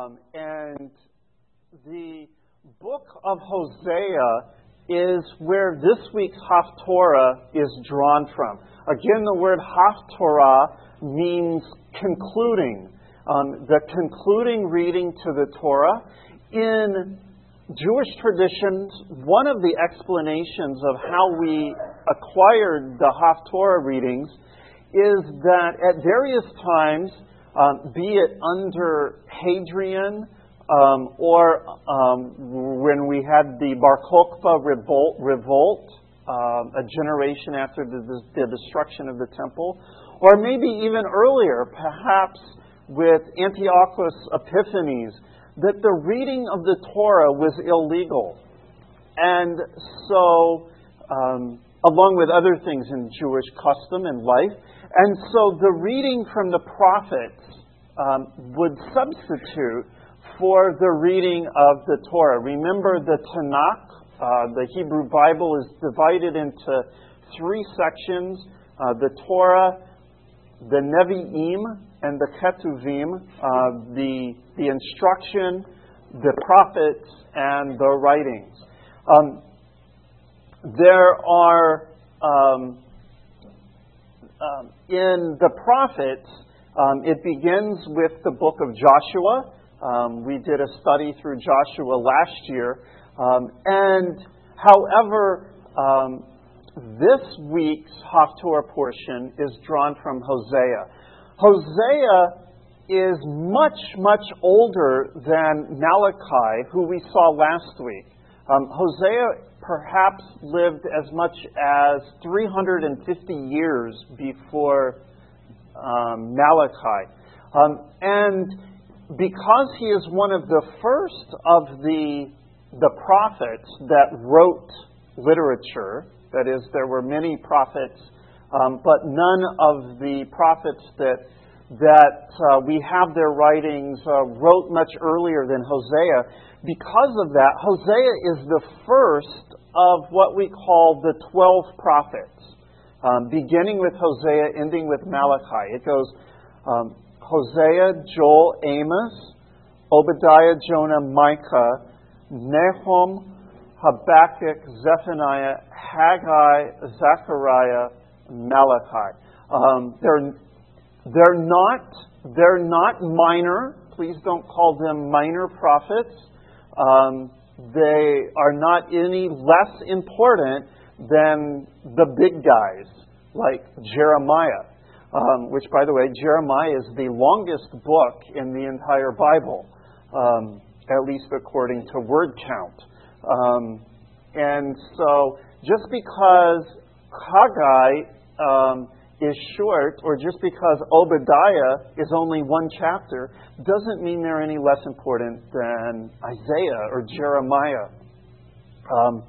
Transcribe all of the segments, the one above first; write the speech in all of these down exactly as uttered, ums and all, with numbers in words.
Um, and the book of Hosea is where this week's Haftorah is drawn from. Again, the word Haftorah means concluding, um, the concluding reading to the Torah. In Jewish traditions, one of the explanations of how we acquired the Haftorah readings is that at various times, um, be it under Hadrian, Um, or um, when we had the Bar Kokhba revolt, revolt um, a generation after the, the, the destruction of the temple, or maybe even earlier, perhaps with Antiochus Epiphanes, that the reading of the Torah was illegal. And so, um, along with other things in Jewish custom and life, and so the reading from the prophets um, would substitute for the reading of the Torah. Remember, the Tanakh, uh, the Hebrew Bible, is divided into three sections: uh, the Torah, the Nevi'im, and the Ketuvim, uh, the the instruction, the prophets, and the writings. Um, there are um, um, in the prophets. Um, it begins with the book of Joshua. Um, we did a study through Joshua last year. Um, and, however, um, this week's Haftorah portion is drawn from Hosea. Hosea is much, much older than Malachi, who we saw last week. Um, Hosea perhaps lived as much as three hundred fifty years before um, Malachi. Um, and because he is one of the first of the the prophets that wrote literature, that is, there were many prophets, um, but none of the prophets that that uh, we have their writings uh, wrote much earlier than Hosea. Because of that, Hosea is the first of what we call the twelve prophets, um, beginning with Hosea, ending with Malachi. It goes Um, Hosea, Joel, Amos, Obadiah, Jonah, Micah, Nahum, Habakkuk, Zephaniah, Haggai, Zechariah, Malachi. Um, they're they're not they're not minor. Please don't call them minor prophets. Um, they are not any less important than the big guys like Jeremiah. Um, which, by the way, Jeremiah is the longest book in the entire Bible, um, at least according to word count. Um, and so, just because Haggai um, is short, or just because Obadiah is only one chapter, doesn't mean they're any less important than Isaiah or Jeremiah. Um,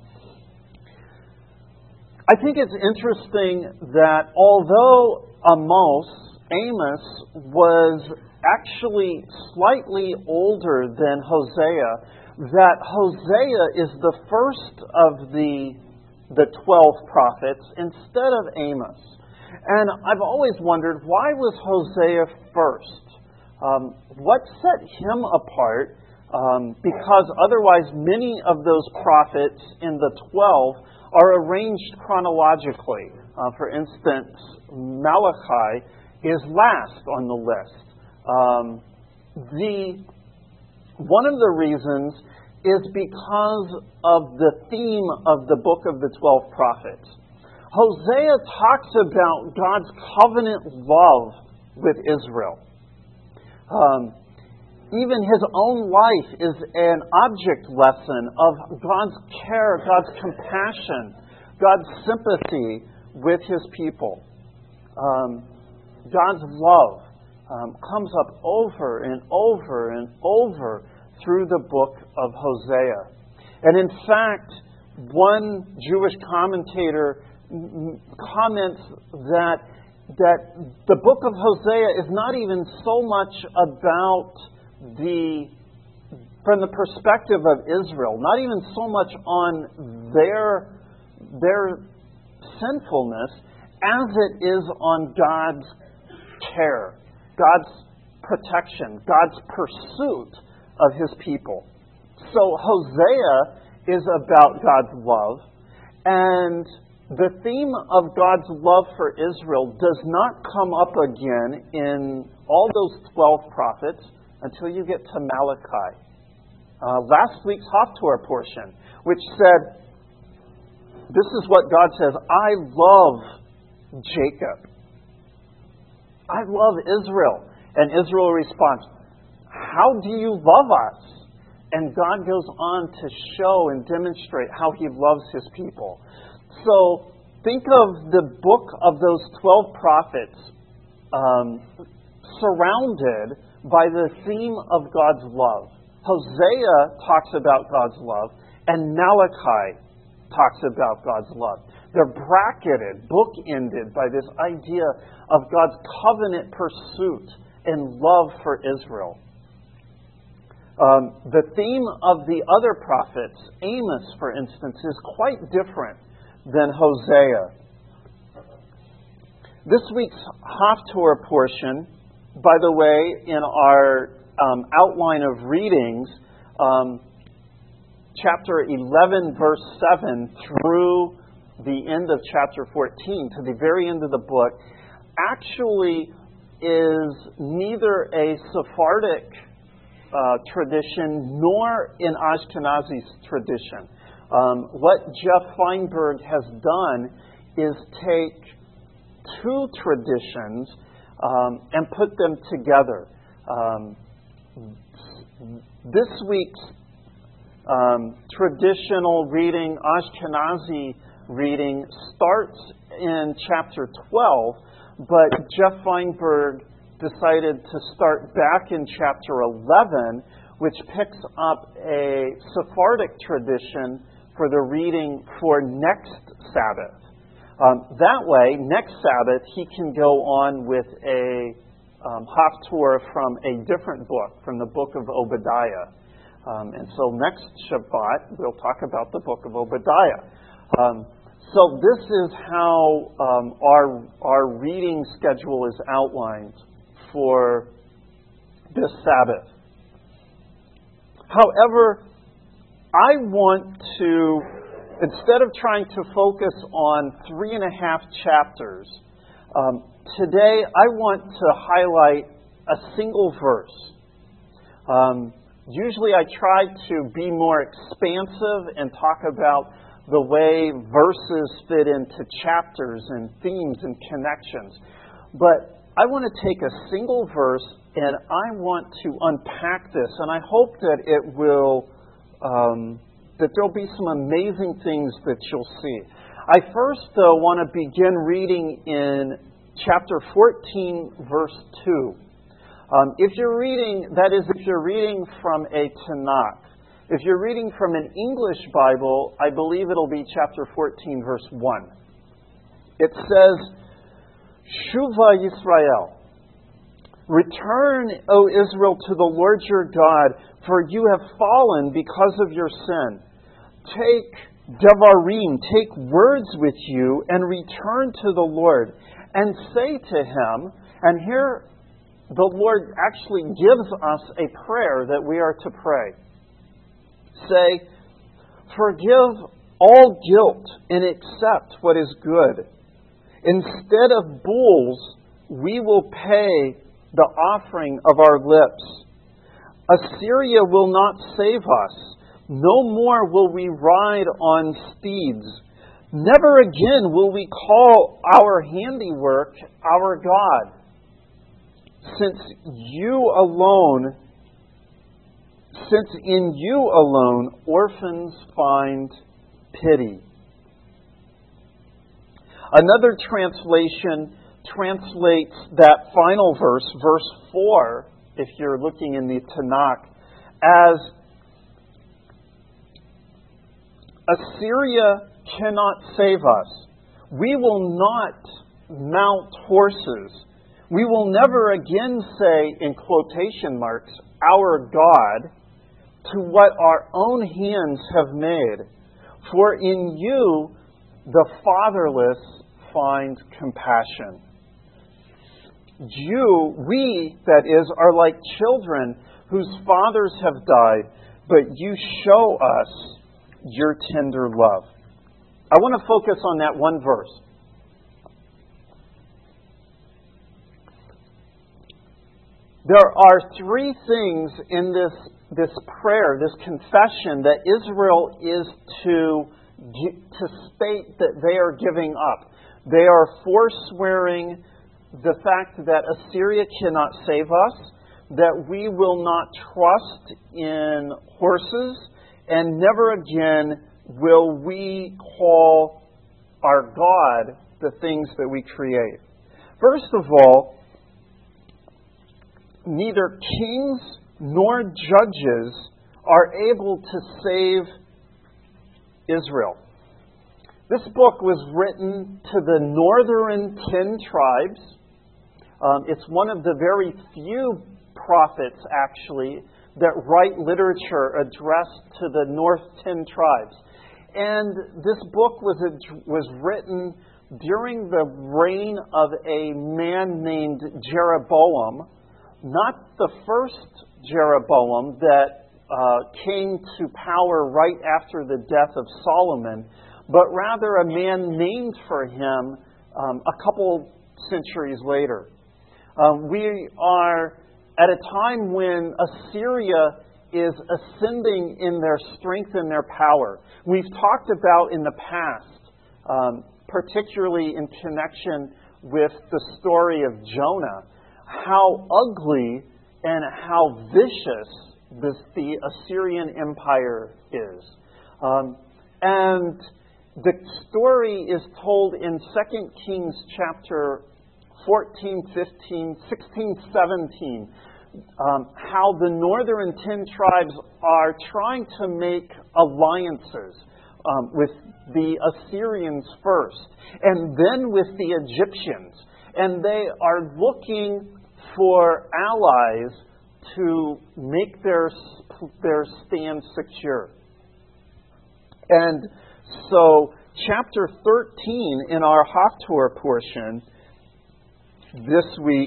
I think it's interesting that although Amos, Amos was actually slightly older than Hosea, that Hosea is the first of the the twelve prophets instead of Amos. And I've always wondered, why was Hosea first? Um, what set him apart? Um, because otherwise many of those prophets in the twelve are arranged chronologically. Uh, for instance, Malachi is last on the list. Um, the one of the reasons is because of the theme of the book of the twelve prophets. Hosea talks about God's covenant love with Israel. Um, even his own life is an object lesson of God's care, God's compassion, God's sympathy with his people. Um, God's love um, comes up over and over and over through the book of Hosea. And in fact, one Jewish commentator comments that that the book of Hosea is not even so much about the, from the perspective of Israel, not even so much on their their sinfulness as it is on God's care, God's protection, God's pursuit of His people. So Hosea is about God's love, and the theme of God's love for Israel does not come up again in all those twelve prophets until you get to Malachi. Uh, last week's Haftorah portion, which said, this is what God says, I love Jacob. I love Israel. And Israel responds, how do you love us? And God goes on to show and demonstrate how He loves His people. So think of the book of those twelve prophets um, surrounded by the theme of God's love. Hosea talks about God's love, and Malachi talks about God's love. They're bracketed, bookended by this idea of God's covenant pursuit and love for Israel. Um, the theme of the other prophets, Amos, for instance, is quite different than Hosea. This week's Haftorah portion, by the way, in our um, outline of readings, um, chapter eleven, verse seven, through the end of chapter fourteen, to the very end of the book, actually is neither a Sephardic uh, tradition nor an Ashkenazi tradition. Um, what Jeff Feinberg has done is take two traditions um, and put them together. Um, this week's um, traditional reading, Ashkenazi reading, starts in chapter twelve, but Jeff Feinberg decided to start back in chapter eleven, which picks up a Sephardic tradition for the reading for next Sabbath. Um, that way, next Sabbath, he can go on with a um, Haftorah from a different book, from the book of Obadiah. Um, and so next Shabbat, we'll talk about the book of Obadiah. Um, so this is how um, our, our reading schedule is outlined for this Sabbath. However, I want to, instead of trying to focus on three and a half chapters, um, today I want to highlight a single verse. Um, usually I try to be more expansive and talk about the way verses fit into chapters and themes and connections. But I want to take a single verse and I want to unpack this, and I hope that it will Um, that there'll be some amazing things that you'll see. I first, though, want to begin reading in chapter fourteen, verse two. Um, if you're reading, that is, if you're reading from a Tanakh. If you're reading from an English Bible, I believe it'll be chapter fourteen, verse one. It says, Shuva Yisrael. Return, O Israel, to the Lord your God, for you have fallen because of your sin. Take devarim, take words with you, and return to the Lord, and say to Him, and here the Lord actually gives us a prayer that we are to pray. Say, forgive all guilt and accept what is good. Instead of bulls, we will pay the offering of our lips. Assyria will not save us. No more will we ride on steeds. Never again will we call our handiwork our God. Since you alone, since in you alone orphans find pity. Another translation translates that final verse, verse four, if you're looking in the Tanakh, as Assyria cannot save us. We will not mount horses. We will never again say, in quotation marks, our God, to what our own hands have made. For in you the fatherless find compassion. You, we, that is, are like children whose fathers have died, but you show us your tender love. I want to focus on that one verse. There are three things in this, this prayer, this confession, that Israel is to, to state that they are giving up. They are forswearing the fact that Assyria cannot save us, that we will not trust in horses, and never again will we call our God the things that we create. First of all, neither kings nor judges are able to save Israel. This book was written to the northern ten tribes. Um, it's one of the very few prophets, actually, that write literature addressed to the north ten tribes. And this book was, was written during the reign of a man named Jeroboam, not the first Jeroboam that uh, came to power right after the death of Solomon, but rather a man named for him um, a couple centuries later. Um, we are at a time when Assyria is ascending in their strength and their power. We've talked about in the past, um, particularly in connection with the story of Jonah, how ugly and how vicious this, the Assyrian Empire is. Um, and the story is told in Second Kings chapter fourteen, fifteen, sixteen, seventeen, um, how the northern ten tribes are trying to make alliances um, with the Assyrians first, and then with the Egyptians. And they are looking for allies to make their, their stand secure. And so, chapter thirteen in our Haftorah portion this week,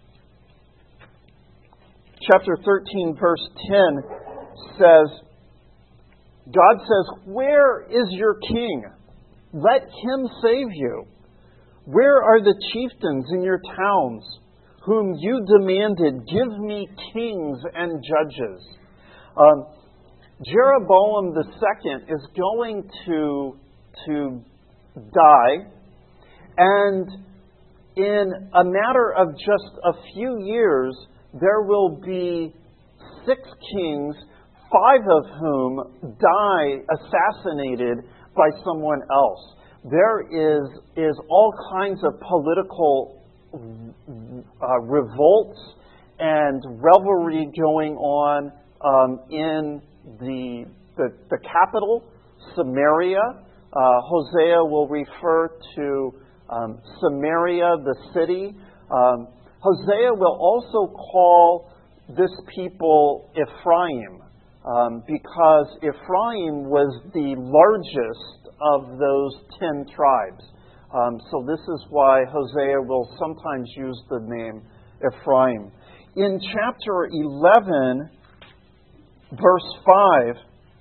chapter thirteen, verse ten says, God says, "Where is your king? Let him save you. Where are the chieftains in your towns, whom you demanded, give me kings and judges?" Um, Jeroboam the second is going to, to die, and in a matter of just a few years, there will be six kings, five of whom die assassinated by someone else. There is, is all kinds of political uh, revolts and revelry going on um, in the, the, the capital, Samaria. Uh, Hosea will refer to um, Samaria, the city. Um, Hosea will also call this people Ephraim, um, because Ephraim was the largest of those ten tribes. Um, so this is why Hosea will sometimes use the name Ephraim. In chapter eleven, verse five,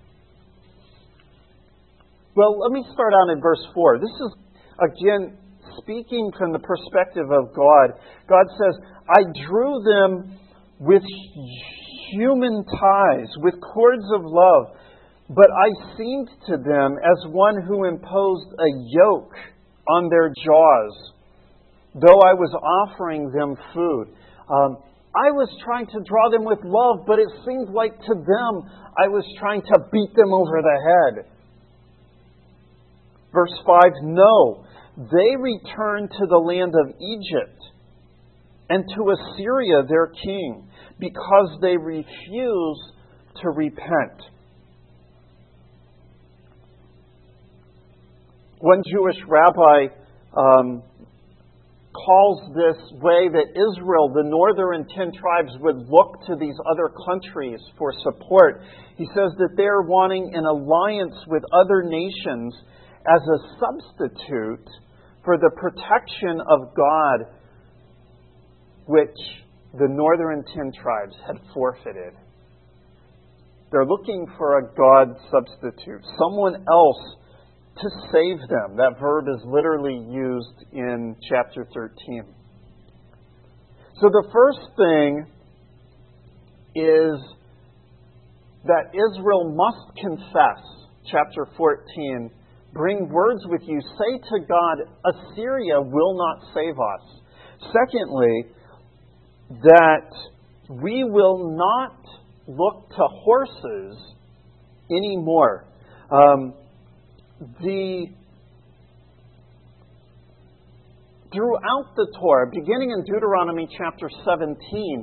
well, let me start out in verse four. This is, again, speaking from the perspective of God. God says, "I drew them with human ties, with cords of love, but I seemed to them as one who imposed a yoke on their jaws, though I was offering them food." Um, I was trying to draw them with love, but it seemed like to them I was trying to beat them over the head. Verse five, "No, they returned to the land of Egypt and to Assyria their king, because they refuse to repent." One Jewish rabbi um, calls this way that Israel, the northern ten tribes, would look to these other countries for support. He says that they're wanting an alliance with other nations as a substitute for the protection of God, which the northern ten tribes had forfeited They're looking for a God substitute, someone else to save them. That verb is literally used in chapter thirteen. So the first thing is that Israel must confess, chapter fourteen, bring words with you, say to God, Assyria will not save us. Secondly, that we will not look to horses anymore. Um, the throughout the Torah, beginning in Deuteronomy chapter seventeen,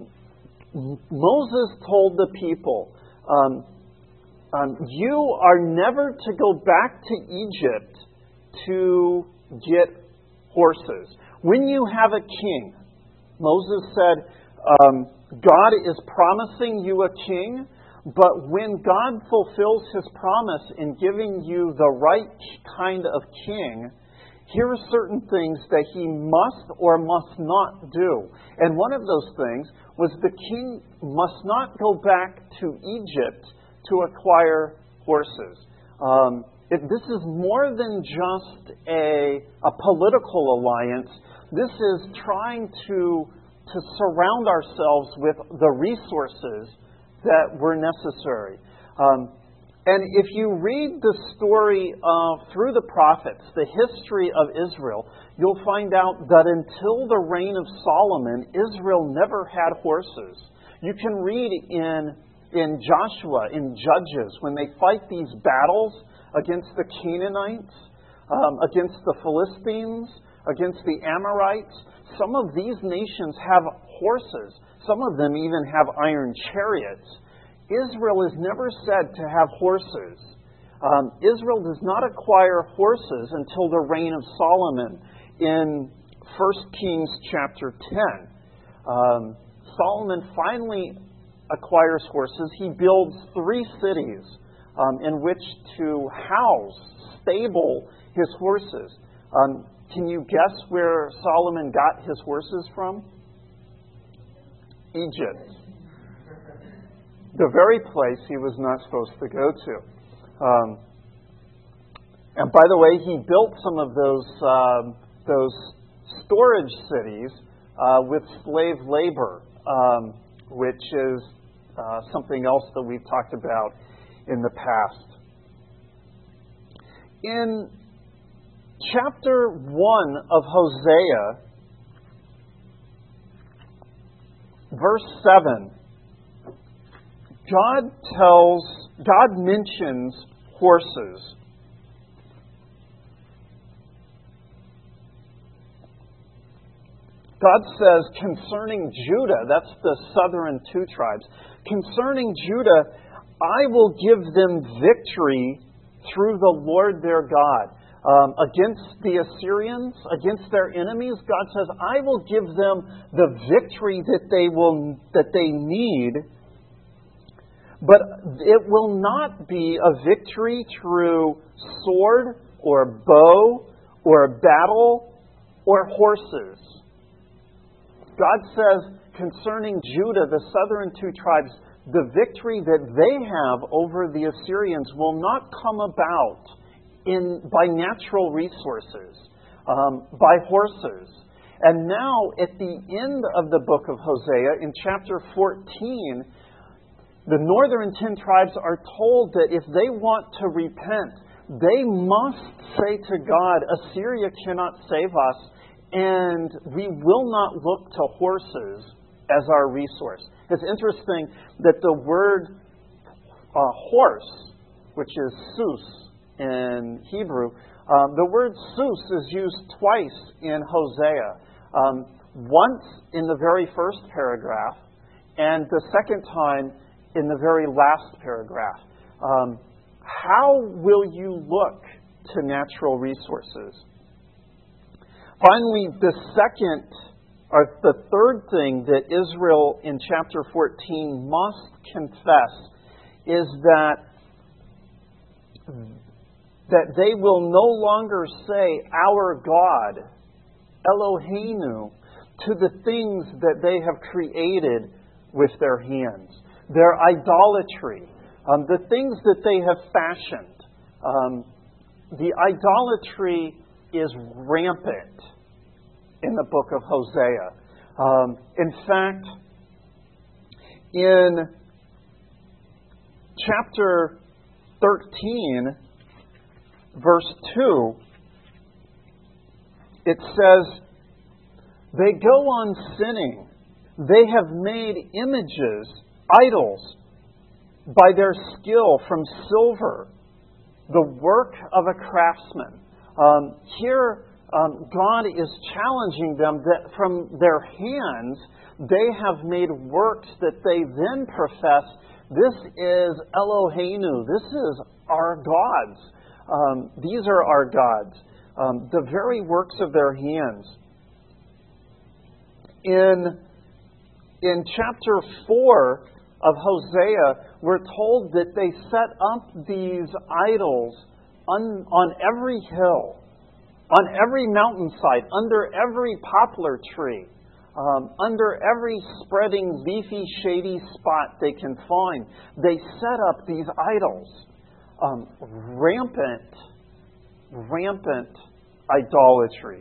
Moses told the people, um, um, you are never to go back to Egypt to get horses. When you have a king, Moses said, um, God is promising you a king, but when God fulfills His promise in giving you the right kind of king, here are certain things that He must or must not do. And one of those things was the king must not go back to Egypt to acquire horses. Um, it, this is more than just a, a political alliance. This is trying to, to surround ourselves with the resources that were necessary. Um, and if you read the story of, through the prophets, the history of Israel, you'll find out that until the reign of Solomon, Israel never had horses. You can read in, in Joshua, in Judges, when they fight these battles against the Canaanites, um, against the Philistines, against the Amorites. Some of these nations have horses. Some of them even have iron chariots. Israel is never said to have horses. Um, Israel does not acquire horses until the reign of Solomon in First Kings chapter ten. Um, Solomon finally acquires horses. He builds three cities um, in which to house, stable his horses. Um, can you guess where Solomon got his horses from? Egypt. The very place he was not supposed to go to. Um, and by the way, he built some of those um, those storage cities uh, with slave labor, um, which is uh, something else that we've talked about in the past. In chapter one of Hosea, verse seven, God tells, God mentions horses. God says concerning Judah, that's the southern two tribes, concerning Judah, I will give them victory through the Lord their God. Um, against the Assyrians, against their enemies, God says, I will give them the victory that they will that they need. But it will not be a victory through sword or bow or battle or horses. God says concerning Judah, the southern two tribes, the victory that they have over the Assyrians will not come about in by natural resources, um, by horses. And now at the end of the book of Hosea, in chapter fourteen, the northern ten tribes are told that if they want to repent, they must say to God, Assyria cannot save us, and we will not look to horses as our resource. It's interesting that the word uh, horse, which is sus in Hebrew, um, the word sus is used twice in Hosea. Um, once in the very first paragraph, and the second time in the very last paragraph. Um, how will you look to natural resources? Finally, the second, or the third thing that Israel in chapter fourteen must confess is that, that they will no longer say, our God, Eloheinu, to the things that they have created with their hands. their idolatry, um, the things that they have fashioned. Um, the idolatry is rampant in the book of Hosea. Um, in fact, in chapter thirteen, verse two, it says, they go on sinning. They have made images, idols, by their skill from silver, the work of a craftsman. Um, here, um, God is challenging them that from their hands, they have made works that they then profess, this is Eloheinu, this is our gods. Um, these are our gods. Um, the very works of their hands. In, in chapter four of Hosea, we're told that they set up these idols on, on every hill, on every mountainside, under every poplar tree, um, under every spreading, leafy, shady spot they can find. They set up these idols. Um, rampant, rampant idolatry.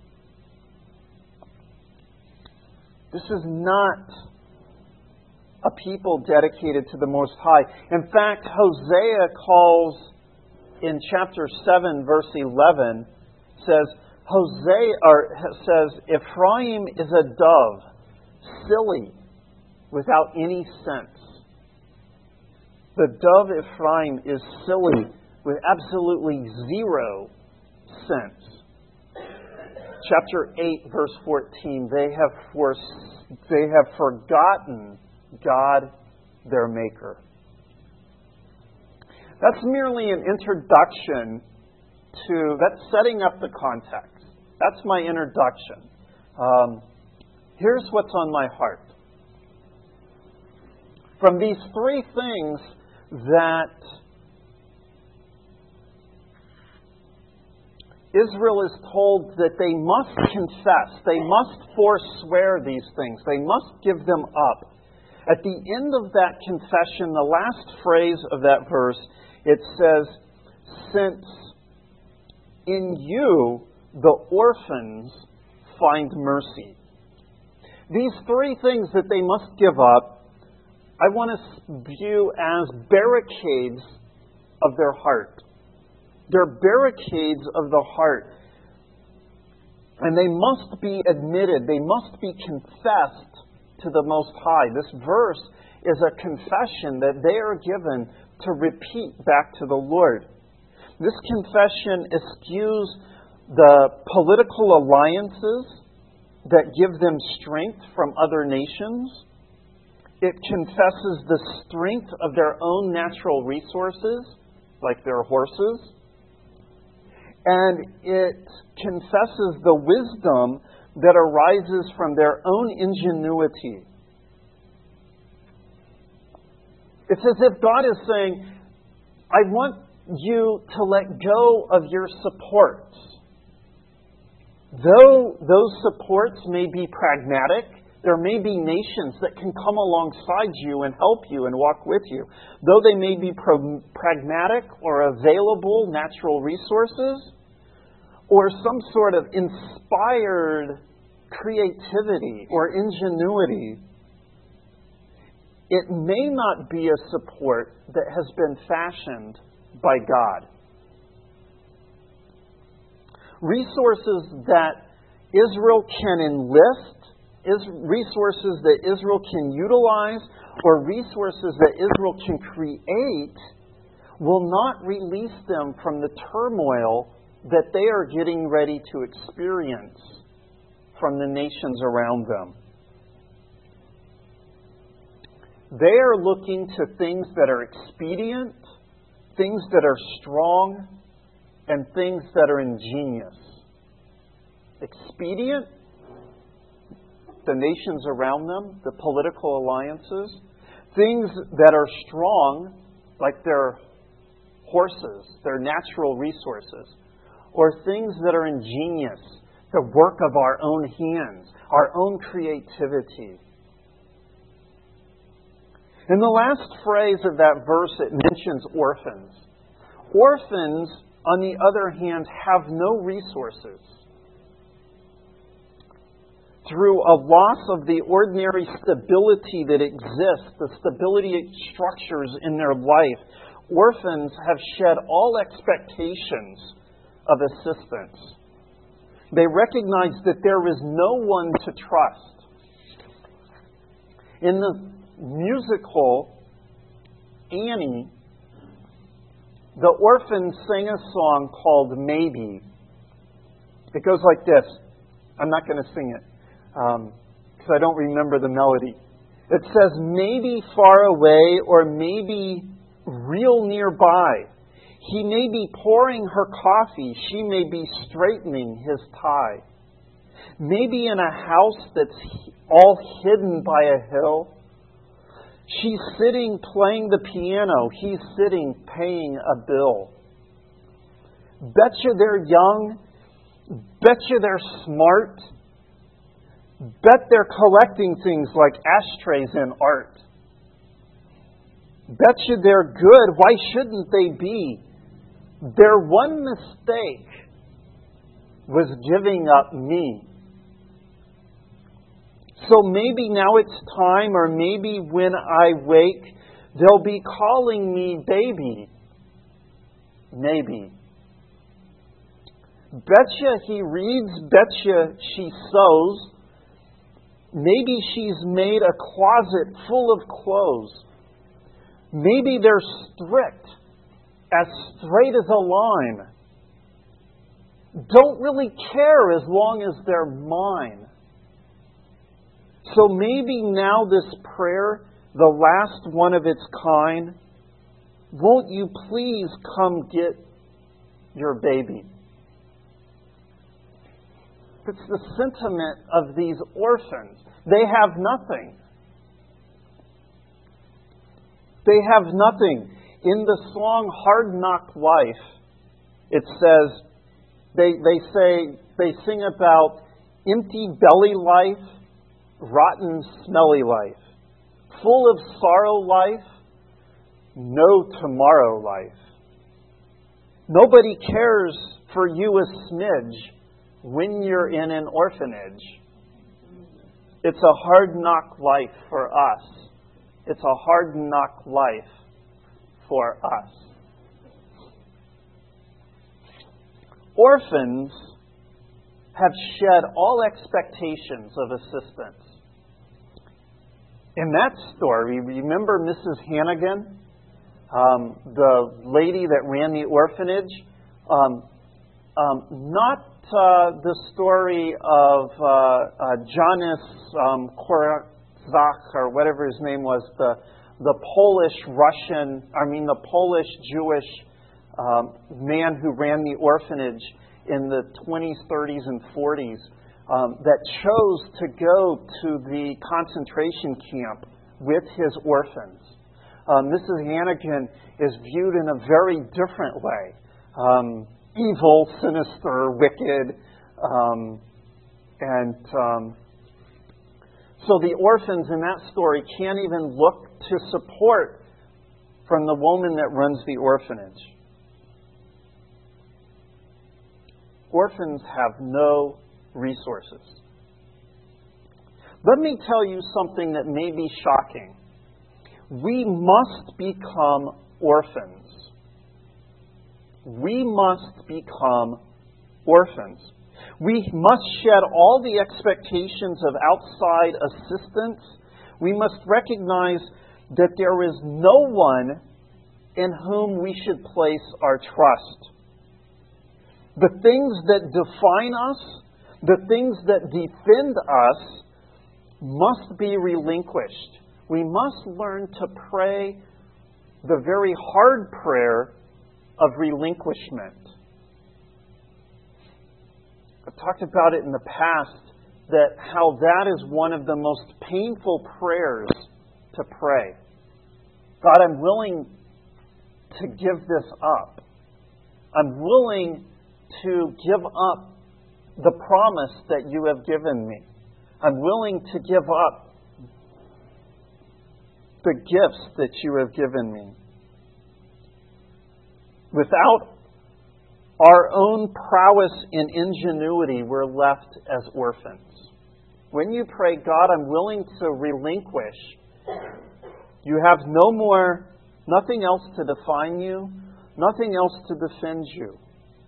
This is not a people dedicated to the Most High. In fact, Hosea calls in chapter seven, verse eleven, says, Hosea or says, Ephraim is a dove, silly, without any sense. The dove Ephraim is silly, with absolutely zero sense. Chapter eight, verse fourteen, they have for, they have forgotten God, their Maker. That's merely an introduction to, that's setting up the context. That's my introduction. Um, here's what's on my heart. From these three things that Israel is told that they must confess, they must forswear these things, they must give them up. At the end of that confession, the last phrase of that verse, it says, since in you the orphans find mercy. These three things that they must give up, I want to view as barricades of their heart. They're barricades of the heart. And they must be admitted, they must be confessed to the Most High. This verse is a confession that they are given to repeat back to the Lord. This confession eschews the political alliances that give them strength from other nations. It confesses the strength of their own natural resources, like their horses. And it confesses the wisdom that arises from their own ingenuity. It's as if God is saying, I want you to let go of your supports. Though those supports may be pragmatic, there may be nations that can come alongside you and help you and walk with you. Though they may be pro- pragmatic or available natural resources, or some sort of inspired creativity or ingenuity, it may not be a support that has been fashioned by God. Resources that Israel can enlist, is resources that Israel can utilize, or resources that Israel can create, will not release them from the turmoil that they are getting ready to experience from the nations around them. They are looking to things that are expedient, things that are strong, and things that are ingenious. Expedient, the nations around them, the political alliances. Things that are strong, like their horses, their natural resources. Or things that are ingenious, the work of our own hands, our own creativity. In the last phrase of that verse, it mentions orphans. Orphans, on the other hand, have no resources. Through a loss of the ordinary stability that exists, the stability it structures in their life, orphans have shed all expectations of assistance. They recognize that there is no one to trust. In the musical Annie, the orphans sing a song called Maybe. It goes like this. I'm not going to sing it because um, I don't remember the melody. It says, maybe far away or maybe real nearby. He may be pouring her coffee. She may be straightening his tie. Maybe in a house that's all hidden by a hill. She's sitting playing the piano. He's sitting paying a bill. Betcha they're young. Betcha they're smart. Bet they're collecting things like ashtrays and art. Betcha they're good. Why shouldn't they be? Their one mistake was giving up me. So maybe now it's time, or maybe when I wake, they'll be calling me baby. Maybe. Betcha he reads, betcha she sews. Maybe she's made a closet full of clothes. Maybe they're strict, as straight as a line. Don't really care as long as they're mine. So maybe now this prayer, the last one of its kind, won't you please come get your baby? It's the sentiment of these orphans. They have nothing. They have nothing. In the song Hard Knock Life, it says, they, they say, they sing about empty belly life, rotten smelly life, full of sorrow life, no tomorrow life. Nobody cares for you a smidge when you're in an orphanage. It's a hard knock life for us. It's a hard knock life for us. Orphans have shed all expectations of assistance. In that story, remember Missus Hannigan, um, the lady that ran the orphanage? Um, um, not uh, the story of uh, uh, Janusz um, Korczak, or whatever his name was, the the Polish-Russian, I mean the Polish-Jewish um, man who ran the orphanage in the twenties, thirties, and forties um, that chose to go to the concentration camp with his orphans. Um, Missus Hannigan is viewed in a very different way. Um, evil, sinister, wicked, um, and um, so the orphans in that story can't even look to support from the woman that runs the orphanage. Orphans have no resources. Let me tell you something that may be shocking. We must become orphans. We must become orphans. We must shed all the expectations of outside assistance. We must recognize that there is no one in whom we should place our trust. The things that define us, the things that defend us, must be relinquished. We must learn to pray the very hard prayer of relinquishment. I've talked about it in the past, that how that is one of the most painful prayers to pray. God, I'm willing to give this up. I'm willing to give up the promise that you have given me. I'm willing to give up the gifts that you have given me. Without our own prowess and ingenuity, we're left as orphans. When you pray, God, I'm willing to relinquish. You have no more, nothing else to define you, nothing else to defend you.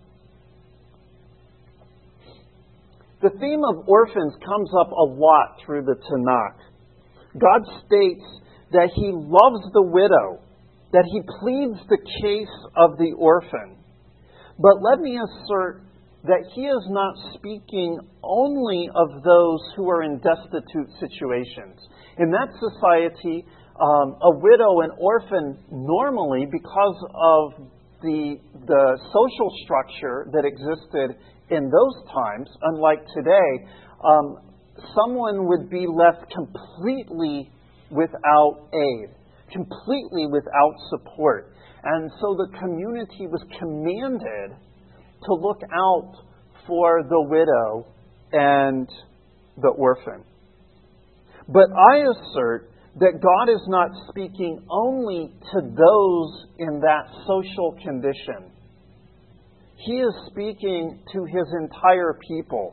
The theme of orphans comes up a lot through the Tanakh. God states that He loves the widow, that He pleads the case of the orphan. But let me assert that He is not speaking only of those who are in destitute situations. In that society, um, a widow and orphan normally, because of the, the social structure that existed in those times, unlike today, um, someone would be left completely without aid, completely without support. And so the community was commanded to look out for the widow and the orphan. But I assert that God is not speaking only to those in that social condition. He is speaking to His entire people.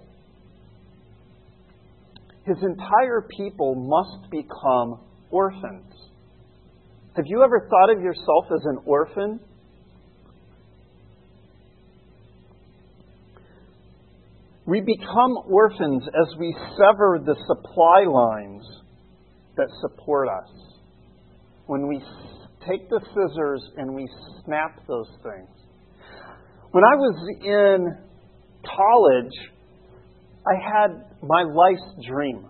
His entire people must become orphans. Have you ever thought of yourself as an orphan? We become orphans as we sever the supply lines that support us. When we take the scissors and we snap those things. When I was in college, I had my life's dream.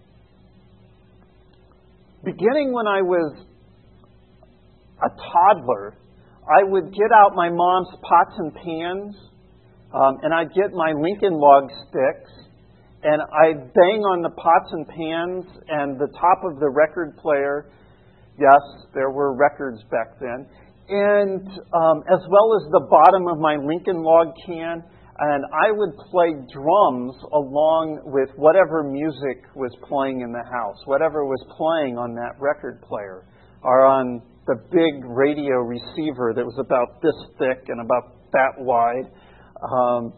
Beginning when I was a toddler, I would get out my mom's pots and pans, um, and I'd get my Lincoln log sticks, and I'd bang on the pots and pans and the top of the record player. Yes, there were records back then. And um, as well as the bottom of my Lincoln log can, and I would play drums along with whatever music was playing in the house, whatever was playing on that record player, or on the big radio receiver that was about this thick and about that wide. Um,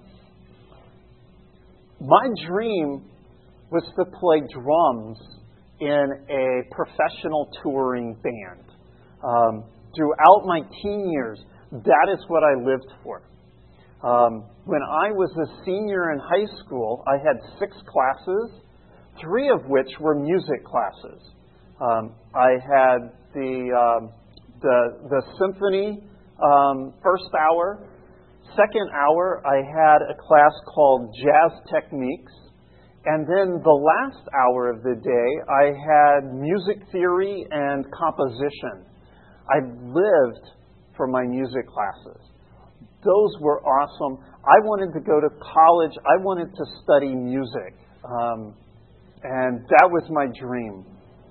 my dream was to play drums in a professional touring band. Um, throughout my teen years, that is what I lived for. Um, when I was a senior in high school, I had six classes, three of which were music classes. Um, I had the um, the the symphony um, first hour. Second hour, I had a class called Jazz Techniques. And then the last hour of the day, I had music theory and composition. I lived for my music classes. Those were awesome. I wanted to go to college. I wanted to study music. Um, and that was my dream.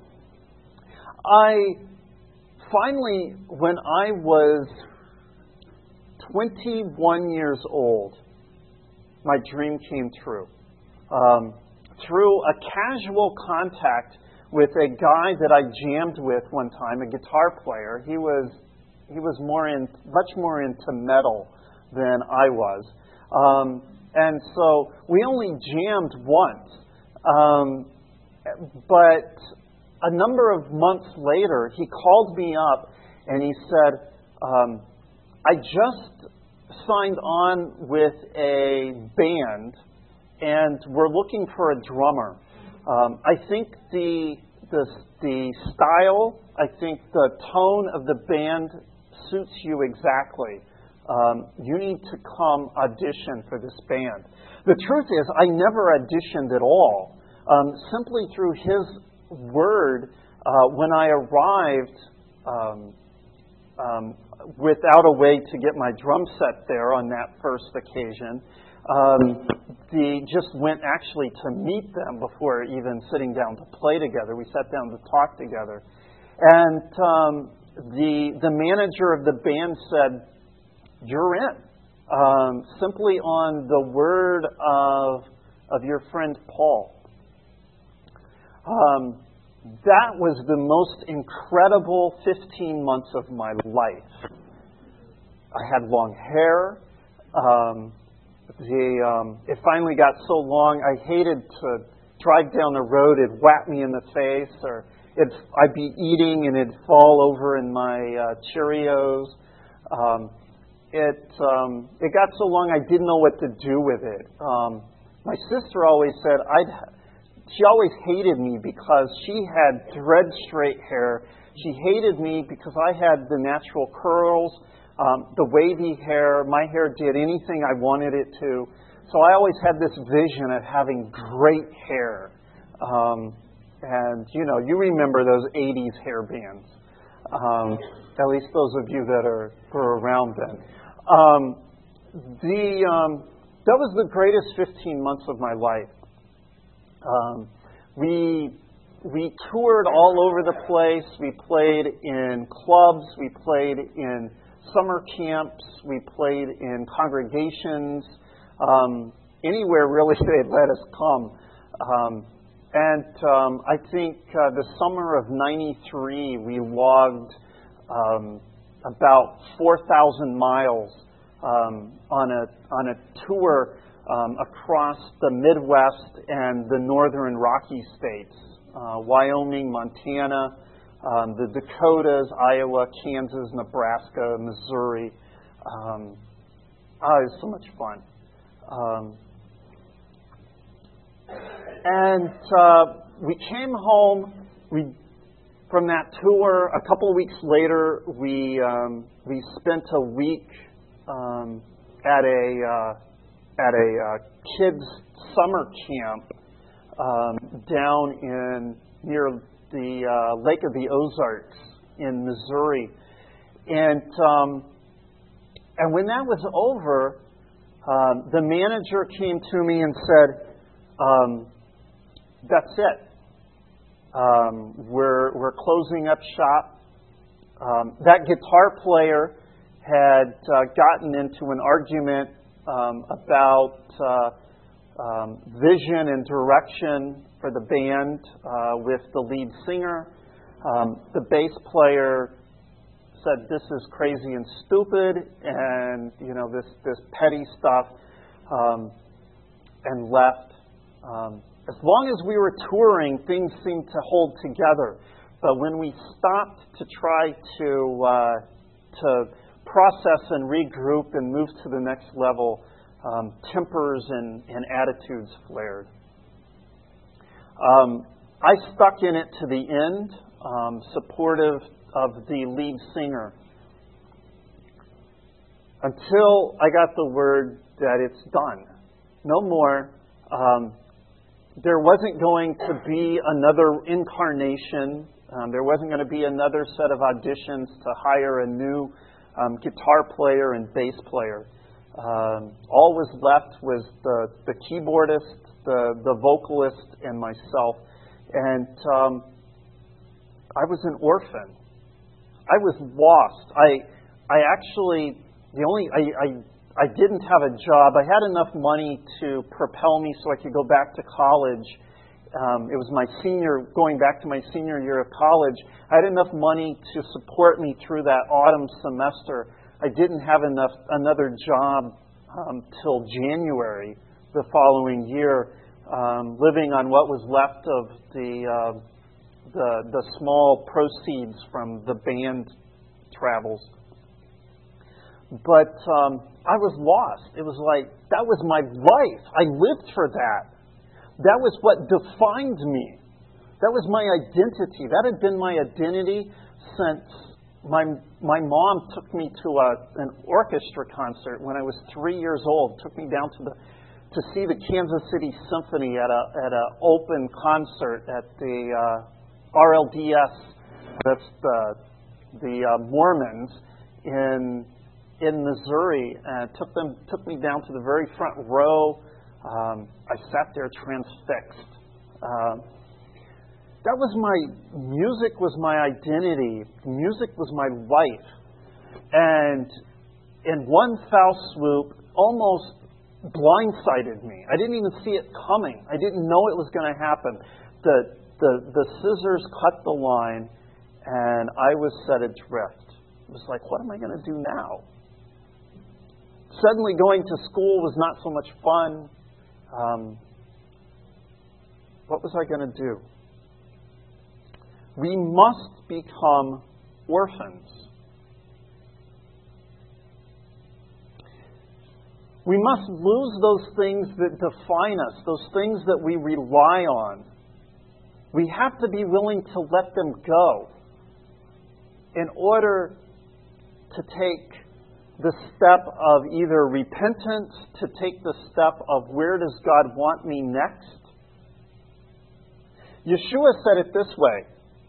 I finally, when I was twenty-one years old, my dream came true. Um, through a casual contact with a guy that I jammed with one time, a guitar player. He was he was more in much more into metal than I was, um, and so we only jammed once. Um, but a number of months later, he called me up and he said, um, "I just signed on with a band, and we're looking for a drummer. Um, I think the, the the style, I think the tone of the band suits you exactly. Um, you need to come audition for this band." The truth is, I never auditioned at all. Um, simply through his word, uh, when I arrived, um, um, without a way to get my drum set there on that first occasion, Um, the just went actually to meet them before even sitting down to play together. We sat down to talk together, and um, the the manager of the band said, "You're in," um, simply on the word of of your friend Paul. Um, that was the most incredible fifteen months of my life. I had long hair. Um, the um, it finally got so long, I hated to drive down the road. It'd whack me in the face, or it'd, I'd be eating and it'd fall over in my uh, Cheerios. Um, it um, it got so long I didn't know what to do with it. Um, my sister always said I'd. She always hated me because she had thread straight hair. She hated me because I had the natural curls, um, the wavy hair. My hair did anything I wanted it to. So I always had this vision of having great hair. Um, and, you know, you remember those eighties hair bands. Um, at least those of you that are were around then. Um, the um, that was the greatest fifteen months of my life. Um, we we toured all over the place. We played in clubs. We played in summer camps. We played in congregations. Um, anywhere really they'd let us come. Um, and um, I think uh, the summer of ninety-three we logged um, about four thousand miles um, on a on a tour. Um, across the Midwest and the northern Rocky states, uh, Wyoming, Montana, um, the Dakotas, Iowa, Kansas, Nebraska, Missouri. Um, oh, it was so much fun. Um, and uh, we came home. We from that tour. A couple of weeks later, we um, we spent a week um, at a uh, at a uh, kids' summer camp um, down in near the uh, Lake of the Ozarks in Missouri, and um, and when that was over, um, the manager came to me and said, um, "That's it. Um, we're we're closing up shop." Um, that guitar player had uh, gotten into an argument Um, about uh, um, vision and direction for the band uh, with the lead singer. Um, the bass player said, "This is crazy and stupid," and you know this this petty stuff, um, and left. Um, as long as we were touring, things seemed to hold together. But when we stopped to try to uh, to process and regroup and move to the next level, um, tempers and, and attitudes flared. Um, I stuck in it to the end, um, supportive of the lead singer, until I got the word that it's done. No more. Um, there wasn't going to be another incarnation. Um, there wasn't going to be another set of auditions to hire a new Um, guitar player and bass player. Um, all was left was the, the keyboardist, the, the vocalist, and myself. And um, I was an orphan. I was lost. I I actually the only I, I I didn't have a job. I had enough money to propel me so I could go back to college. Um, it was my senior, going back to my senior year of college. I had enough money to support me through that autumn semester. I didn't have enough another job um, till January the following year, um, living on what was left of the uh, the the small proceeds from the band travels. But um, I was lost. It was like that was my life. I lived for that. That was what defined me. That was my identity. That had been my identity since my my mom took me to a, an orchestra concert when I was three years old. Took me down to the to see the Kansas City Symphony at a at an open concert at the uh, R L D S. That's the the uh, Mormons in in Missouri. And took them took me down to the very front row. Um, I sat there transfixed. Uh, that was my, music was my identity. Music was my life. And in one foul swoop, almost blindsided me. I didn't even see it coming. I didn't know it was going to happen. The, the, the scissors cut the line, and I was set adrift. It was like, what am I going to do now? Suddenly going to school was not so much fun. Um, what was I going to do? We must become orphans. We must lose those things that define us, those things that we rely on. We have to be willing to let them go in order to take the step of either repentance, to take the step of where does God want me next. Yeshua said it this way.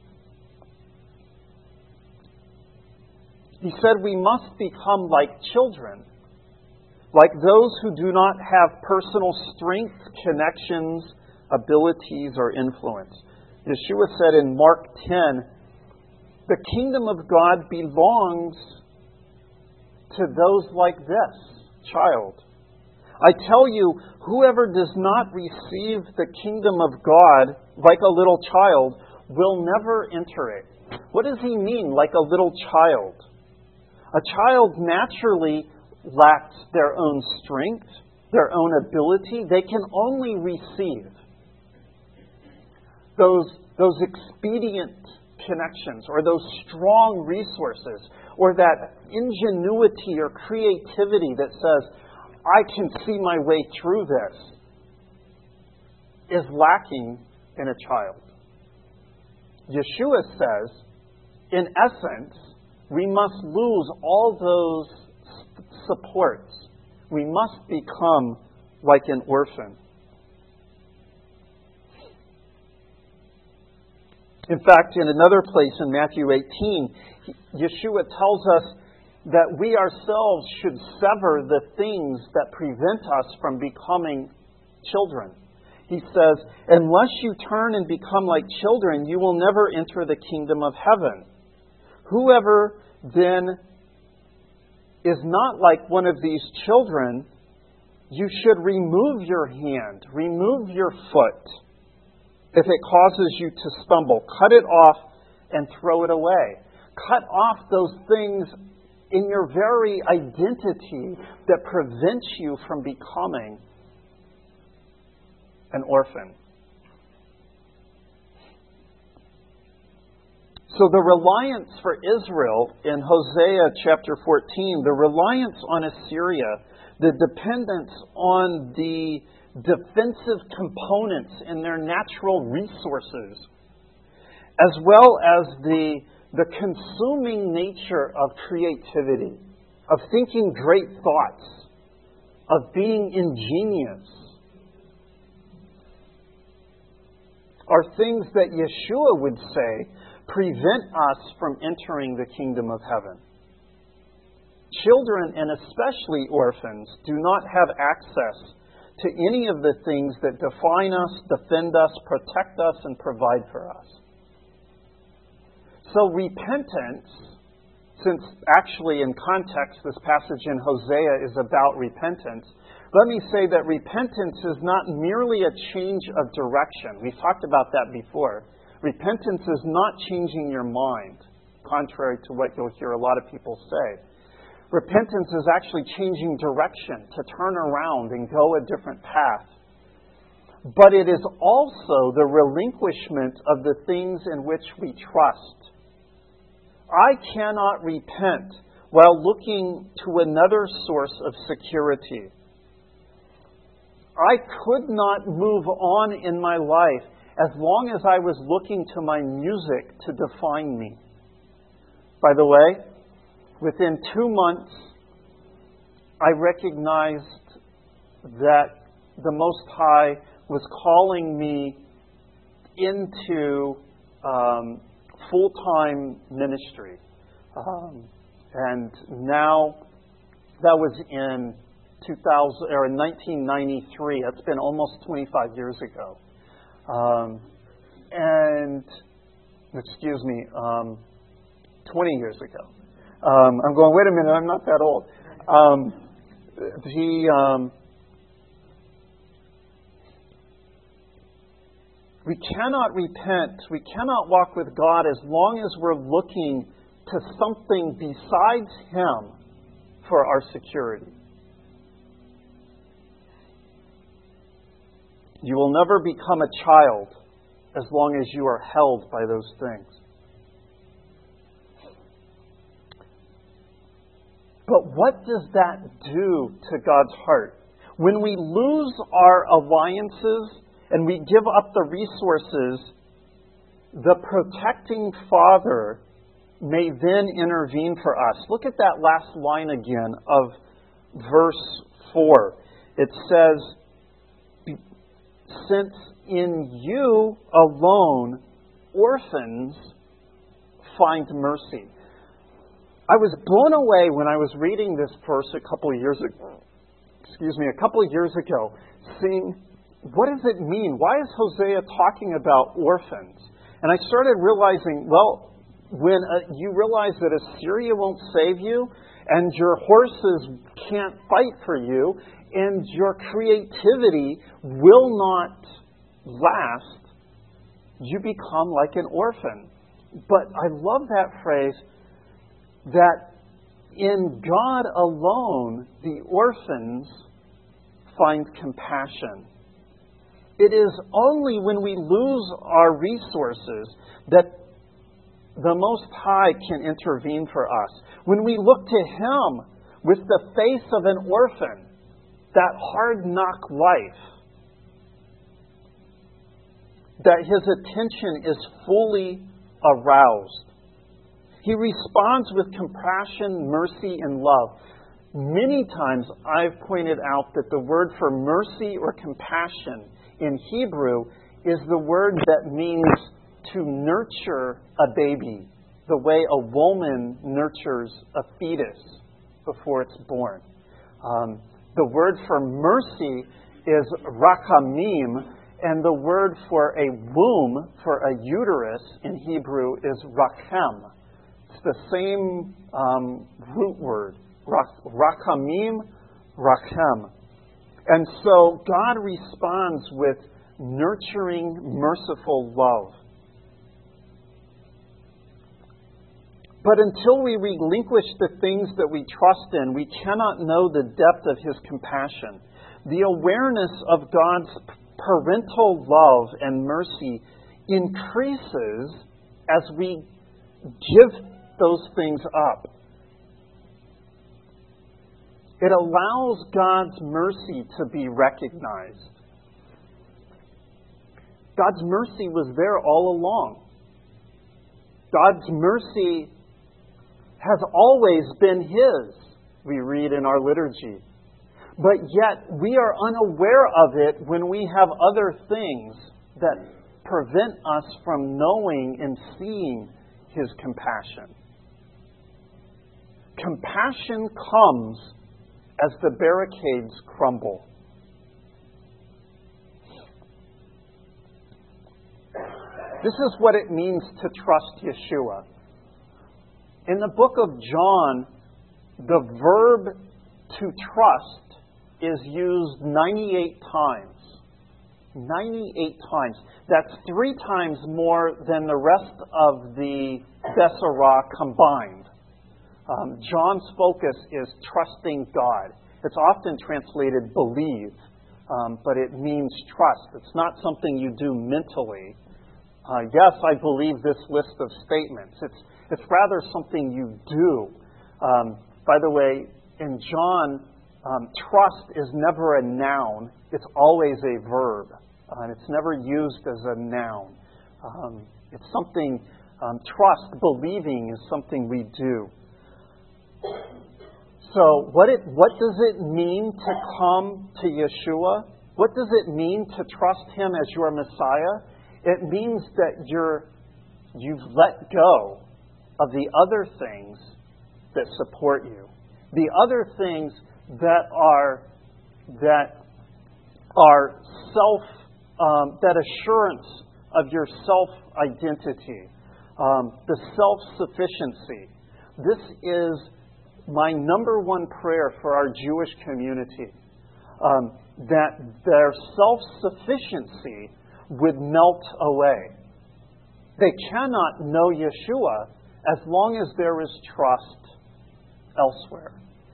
He said we must become like children, like those who do not have personal strength, connections, abilities, or influence. Yeshua said in Mark ten, the kingdom of God belongs to those like this child. I tell you, whoever does not receive the kingdom of God like a little child will never enter it. What does he mean, like a little child? A child naturally lacks their own strength, their own ability. They can only receive those, those expedient connections or those strong resources or that ingenuity or creativity that says, I can see my way through this, is lacking in a child. Yeshua says, in essence, we must lose all those supports. We must become like an orphan. In fact, in another place in Matthew eighteen, Yeshua tells us that we ourselves should sever the things that prevent us from becoming children. He says, unless you turn and become like children, you will never enter the kingdom of heaven. Whoever then is not like one of these children, you should remove your hand, remove your foot. If it causes you to stumble, cut it off and throw it away. Cut off those things in your very identity that prevents you from becoming an orphan. So the reliance for Israel in Hosea chapter fourteen, the reliance on Assyria, the dependence on the defensive components in their natural resources, as well as the, the consuming nature of creativity, of thinking great thoughts, of being ingenious, are things that Yeshua would say prevent us from entering the kingdom of heaven. Children, and especially orphans, do not have access to any of the things that define us, defend us, protect us, and provide for us. So repentance, since actually in context this passage in Hosea is about repentance, let me say that repentance is not merely a change of direction. We've talked about that before. Repentance is not changing your mind, contrary to what you'll hear a lot of people say. Repentance is actually changing direction, to turn around and go a different path. But it is also the relinquishment of the things in which we trust. I cannot repent while looking to another source of security. I could not move on in my life as long as I was looking to my music to define me. By the way, within two months, I recognized that the Most High was calling me into um, full-time ministry. Um, and now, that was in two thousand or in nineteen ninety-three. That's been almost twenty-five years ago. Um, and, excuse me, um, twenty years ago. Um, I'm going, wait a minute, I'm not that old. Um, he, um, We cannot repent, we cannot walk with God as long as we're looking to something besides Him for our security. You will never become a child as long as you are held by those things. But what does that do to God's heart? When we lose our alliances and we give up the resources, the protecting Father may then intervene for us. Look at that last line again of verse four. It says, since in you alone orphans find mercy. I was blown away when I was reading this verse a couple of years ago. Excuse me, a couple of years ago, seeing what does it mean? Why is Hosea talking about orphans? And I started realizing, well, when uh, you realize that Assyria won't save you, and your horses can't fight for you, and your creativity will not last, you become like an orphan. But I love that phrase, that in God alone, the orphans find compassion. It is only when we lose our resources that the Most High can intervene for us. When we look to Him with the face of an orphan, that hard-knock life, that His attention is fully aroused. He responds with compassion, mercy, and love. Many times I've pointed out that the word for mercy or compassion in Hebrew is the word that means to nurture a baby, the way a woman nurtures a fetus before it's born. Um, the word for mercy is rachamim, and the word for a womb, for a uterus in Hebrew, is rachem. It's the same um, root word, rachamim, rachem. And so God responds with nurturing, merciful love. But until we relinquish the things that we trust in, we cannot know the depth of His compassion. The awareness of God's parental love and mercy increases as we give those things up. It allows God's mercy to be recognized. God's mercy was there all along. God's mercy has always been His, we read in our liturgy. But yet we are unaware of it when we have other things that prevent us from knowing and seeing His compassion. Compassion comes as the barricades crumble. This is what it means to trust Yeshua. In the book of John, the verb to trust is used ninety-eight times. ninety-eight times. That's three times more than the rest of the Besorah combined. Um, John's focus is trusting God. It's often translated believe, um, but it means trust. It's not something you do mentally. Uh, yes, I believe this list of statements. It's it's rather something you do. Um, by the way, in John, um, trust is never a noun. It's always a verb. Uh, it's never used as a noun. Um, it's something, um, trust, believing is something we do. So what it what does it mean to come to Yeshua? What does it mean to trust Him as your Messiah? It means that you're you've let go of the other things that support you. The other things that are that are self um, that assurance of your self-identity, um, the self-sufficiency. This is my number one prayer for our Jewish community, um, that their self-sufficiency would melt away. They cannot know Yeshua as long as there is trust elsewhere.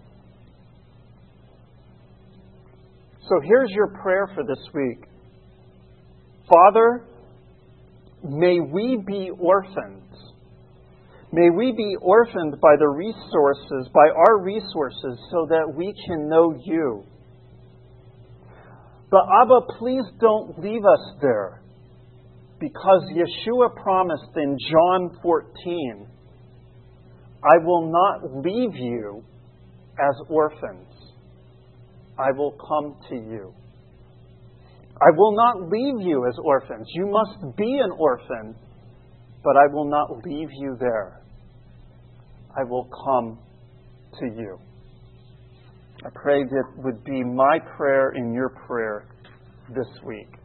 So here's your prayer for this week. Father, may we be orphans. May we be orphaned by the resources, by our resources, so that we can know you. But Abba, please don't leave us there, because Yeshua promised in John fourteen, I will not leave you as orphans. I will come to you. I will not leave you as orphans. You must be an orphan, but I will not leave you there. I will come to you. I pray that would be my prayer and your prayer this week.